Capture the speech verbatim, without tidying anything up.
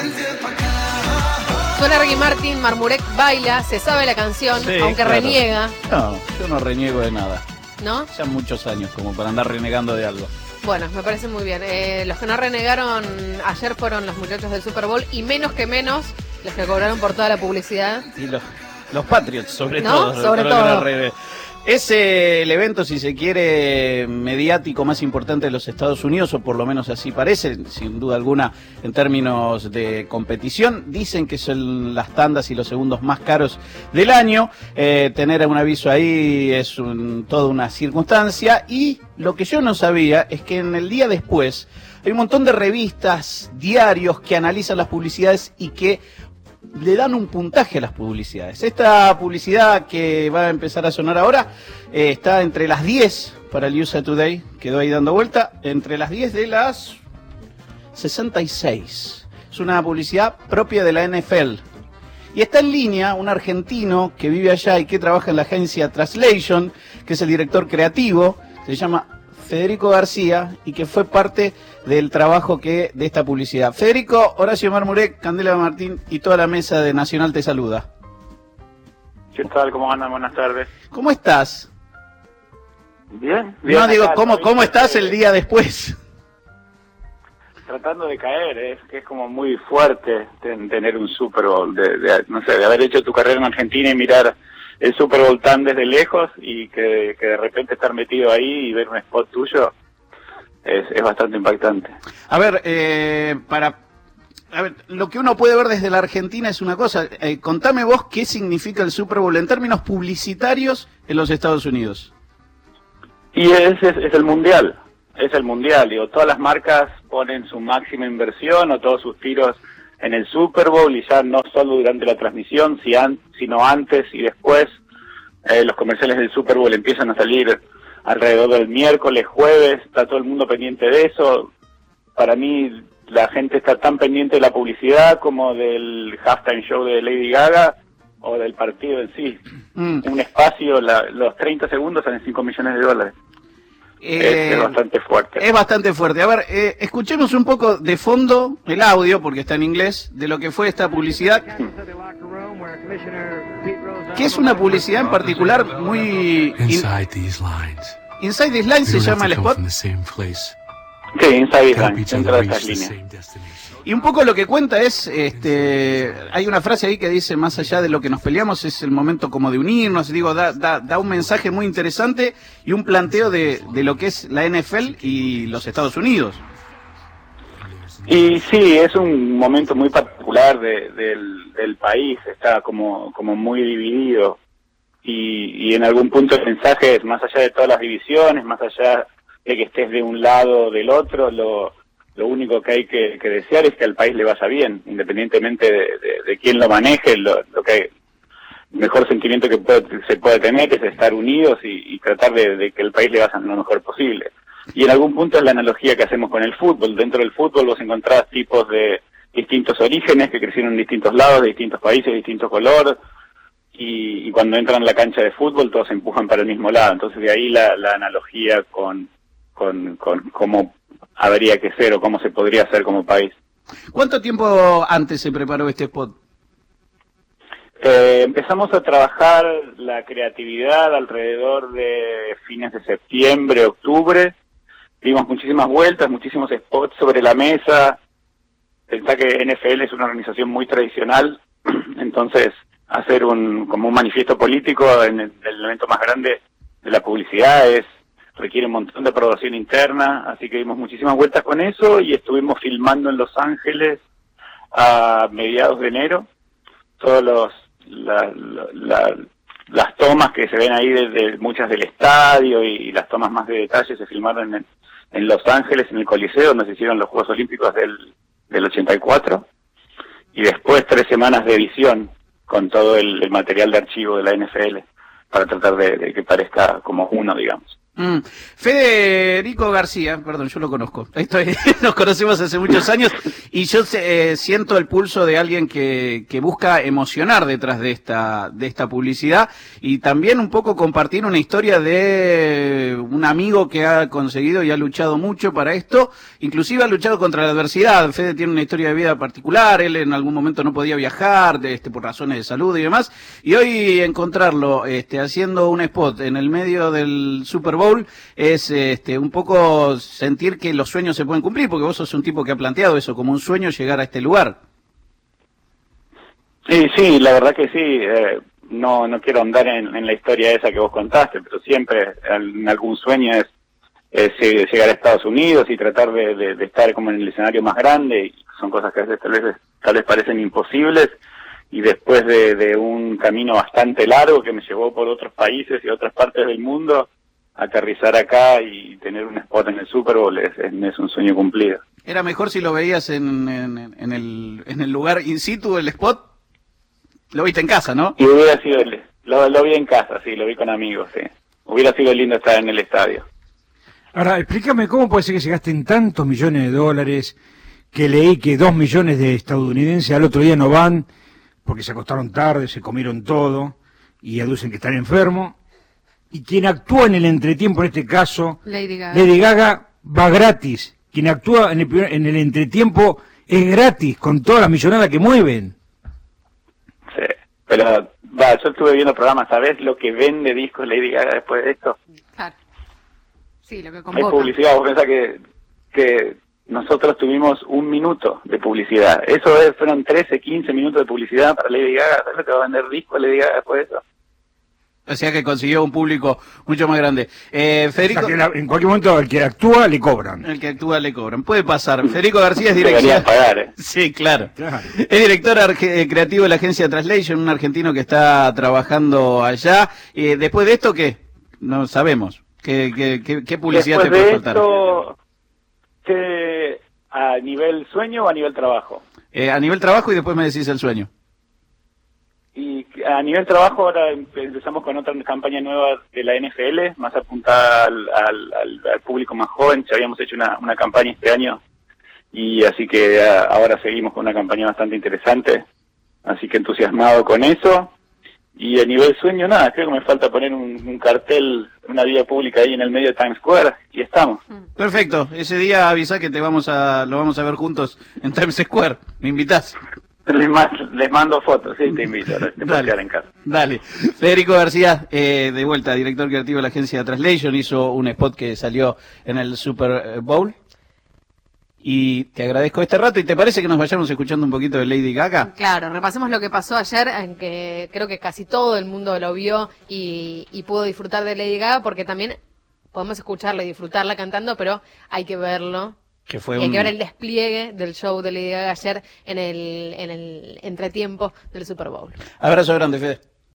Suena Ricky Martin, Marmurek baila, se sabe la canción, Sí, aunque claro. reniega. No, yo no reniego de nada. ¿No? Ya muchos años como para andar renegando de algo. Bueno, me parece muy bien. Eh, los que no renegaron ayer fueron los muchachos del Super Bowl y menos que menos los que cobraron por toda la publicidad. Y los, los Patriots, sobre ¿No? todo. Sobre todo. todo. Re- Es eh, el evento, si se quiere, mediático más importante de los Estados Unidos, o por lo menos así parece, sin duda alguna, en términos de competición. Dicen que son las tandas y los segundos más caros del año. Eh, tener un aviso ahí es un, toda una circunstancia. Y lo que yo no sabía es que en el día después hay un montón de revistas, diarios que analizan las publicidades y que le dan un puntaje a las publicidades. Esta publicidad que va a empezar a sonar ahora eh, está entre las diez para el U S A Today, quedó ahí dando vuelta, entre las diez de las sesenta y seis. Es una publicidad propia de la N F L. Y está en línea un argentino que vive allá y que trabaja en la agencia Translation, que es el director creativo, se llama Federico García, y que fue parte del trabajo que de esta publicidad. Federico, Horacio Marmurek, Candela Martín y toda la mesa de Nacional te saluda. ¿Qué tal? ¿Cómo andan? Buenas tardes. ¿Cómo estás? Bien. bien No, digo, acá, ¿cómo, todavía ¿cómo estás eh, el día después? Tratando de caer, es que es como muy fuerte ten- tener un Super Bowl, de, de, no sé, de haber hecho tu carrera en Argentina y mirar el Super Bowl tan desde lejos y que, que de repente estar metido ahí y ver un spot tuyo es, es bastante impactante. A ver, eh, para... A ver, lo que uno puede ver desde la Argentina es una cosa. Eh, contame vos qué significa el Super Bowl en términos publicitarios en los Estados Unidos. Y es, es, es el mundial, es el mundial, digo, todas las marcas ponen su máxima inversión o todos sus tiros en el Super Bowl y ya no solo durante la transmisión, si an- sino antes y después. Eh, los comerciales del Super Bowl empiezan a salir alrededor del miércoles, jueves, está todo el mundo pendiente de eso. Para mí la gente está tan pendiente de la publicidad como del halftime show de Lady Gaga o del partido en sí. Mm. Un espacio, la, los treinta segundos salen cinco millones de dólares. Eh, es, es bastante fuerte. Es bastante fuerte. A ver, eh, escuchemos un poco de fondo el audio, porque está en inglés, de lo que fue esta publicidad. Que es una publicidad en particular muy... Inside these lines. Inside These Lines se We don't llama have el to come spot. from the same place. Sí, Inside This Help Line, each dentro other de reach estas the líneas. same destination. Y un poco lo que cuenta es, este, hay una frase ahí que dice, más allá de lo que nos peleamos, es el momento como de unirnos. Digo, da, da, da un mensaje muy interesante y un planteo de, de lo que es la N F L y los Estados Unidos. Y sí, es un momento muy particular de, del, del país, está como, como muy dividido. Y, y en algún punto el mensaje es, más allá de todas las divisiones, más allá de que estés de un lado o del otro, lo, lo único que hay que, que desear es que al país le vaya bien, independientemente de, de, de quién lo maneje. Lo, lo que hay, el mejor sentimiento que puede, se puede tener es estar unidos y, y tratar de, de que el país le vaya lo mejor posible. Y en algún punto es la analogía que hacemos con el fútbol. Dentro del fútbol vos encontrás tipos de distintos orígenes que crecieron en distintos lados, de distintos países, de distinto color, y, y cuando entran a la cancha de fútbol todos se empujan para el mismo lado. Entonces de ahí la, la analogía con, con, con cómo habría que ser o cómo se podría hacer como país. ¿Cuánto tiempo antes se preparó este spot? Eh, empezamos a trabajar la creatividad alrededor de fines de septiembre, octubre. Dimos muchísimas vueltas, muchísimos spots sobre la mesa. Pensá que N F L es una organización muy tradicional, entonces hacer un como un manifiesto político en el, el elemento más grande de la publicidad es requiere un montón de aprobación interna, así que dimos muchísimas vueltas con eso y estuvimos filmando en Los Ángeles a mediados de enero. Todos los la, la, la, las tomas que se ven ahí desde muchas del estadio y, y las tomas más de detalle se filmaron en, en Los Ángeles, en el Coliseo, donde se hicieron los Juegos Olímpicos del, del ochenta y cuatro, y después tres semanas de edición con todo el, el material de archivo de la N F L para tratar de, de que parezca como uno, digamos. Mm. Federico García, perdón, yo lo conozco, Estoy, nos conocemos hace muchos años y yo eh, siento el pulso de alguien que, que busca emocionar detrás de esta, de esta publicidad y también un poco compartir una historia de un amigo que ha conseguido y ha luchado mucho para esto, inclusive ha luchado contra la adversidad. Fede tiene una historia de vida particular, él en algún momento no podía viajar de, este, por razones de salud y demás, y hoy encontrarlo este, haciendo un spot en el medio del Super Bowl es este, un poco sentir que los sueños se pueden cumplir, porque vos sos un tipo que ha planteado eso como un sueño, llegar a este lugar. Sí, sí, la verdad que sí. Eh, no no quiero andar en, en la historia esa que vos contaste, pero siempre en algún sueño es, es llegar a Estados Unidos y tratar de, de, de estar como en el escenario más grande, y son cosas que a veces tal vez, tal vez parecen imposibles, y después de, de un camino bastante largo que me llevó por otros países y otras partes del mundo, aterrizar acá y tener un spot en el Super Bowl es, es, es un sueño cumplido. ¿Era mejor si lo veías en, en, en, el, en el lugar in situ, el spot? Lo viste en casa, ¿no? Y hubiera sido, lo, lo vi en casa, sí, lo vi con amigos, sí. Hubiera sido lindo estar en el estadio. Ahora, explícame cómo puede ser que se gasten tantos millones de dólares, que leí que dos millones de estadounidenses al otro día no van porque se acostaron tarde, se comieron todo y aducen que están enfermos. Y quien actúa en el entretiempo, en este caso, Lady Gaga, Lady Gaga va gratis. Quien actúa en el, primer, en el entretiempo es gratis, con todas las millonadas que mueven. Sí, pero va, yo estuve viendo programas, ¿sabés lo que vende discos Lady Gaga después de esto? claro. Sí, lo que Hay convoca. publicidad, vos pensás que, que nosotros tuvimos un minuto de publicidad. Eso es, fueron trece, quince minutos de publicidad para Lady Gaga. ¿Sabés lo que va a vender discos Lady Gaga después de eso? O sea que consiguió un público mucho más grande. Eh, Federico, O sea, que la, en cualquier momento al que actúa le cobran. el que actúa le cobran. Puede pasar. Federico García es director. Deberían pagar, ¿eh? Sí, claro. Claro. Es director arge- creativo de la agencia Translation, un argentino que está trabajando allá. Eh, después de esto, ¿qué? No sabemos. ¿Qué, qué, qué, qué publicidad Después te puede de faltar? esto, ¿qué, ¿a nivel sueño o a nivel trabajo? Eh, a nivel trabajo y después me decís el sueño. Y a nivel trabajo ahora empezamos con otra campaña nueva de la N F L, más apuntada al, al, al, al público más joven. Ya habíamos hecho una, una campaña este año y así que a, ahora seguimos con una campaña bastante interesante. Así que entusiasmado con eso. Y a nivel sueño, nada, creo que me falta poner un, un cartel, una vía pública ahí en el medio de Times Square y estamos. Perfecto. Ese día avisa que te vamos a lo vamos a ver juntos en Times Square. ¿Me invitás? Les, ma les mando fotos, sí, te invito, te puedes quedar en casa. Dale. Federico García, eh, de vuelta, director creativo de la agencia Translation, hizo un spot que salió en el Super Bowl. Y te agradezco este rato. ¿Y te parece que nos vayamos escuchando un poquito de Lady Gaga? Claro, repasemos lo que pasó ayer, en que creo que casi todo el mundo lo vio y, y pudo disfrutar de Lady Gaga, porque también podemos escucharla y disfrutarla cantando, pero hay que verlo. Que fue Y hay un... que ver el despliegue del show de Lady Gaga ayer en el, en el entretiempo del Super Bowl. Abrazo grande, Fede.